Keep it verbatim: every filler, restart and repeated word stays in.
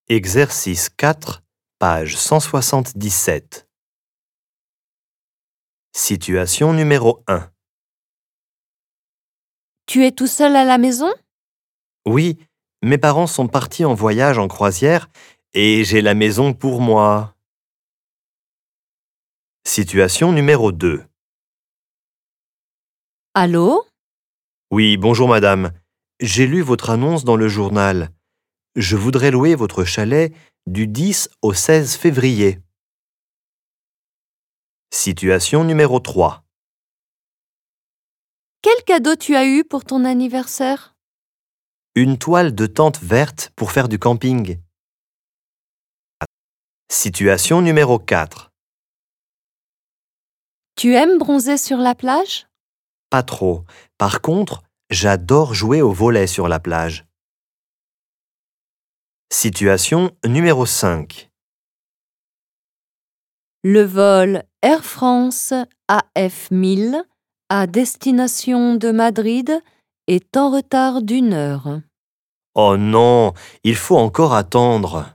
Exercice quatre, page cent soixante-dix-sept. Situation numéro un. Tu es tout seul à la maison? Oui, mes parents sont partis en voyage en croisière et j'ai la maison pour moi. Situation numéro deux. Allô? Oui, bonjour madame. J'ai lu votre annonce dans le journal. Je voudrais louer votre chalet du dix au seize février. Situation numéro trois. Quel cadeau tu as eu pour ton anniversaire? Une toile de tente verte pour faire du camping. Situation numéro quatre. Tu aimes bronzer sur la plage? Pas trop. Par contre, j'adore jouer au volley sur la plage. Situation numéro cinq. Le vol Air France A F mille à destination de Madrid est en retard d'une heure. Oh non, il faut encore attendre.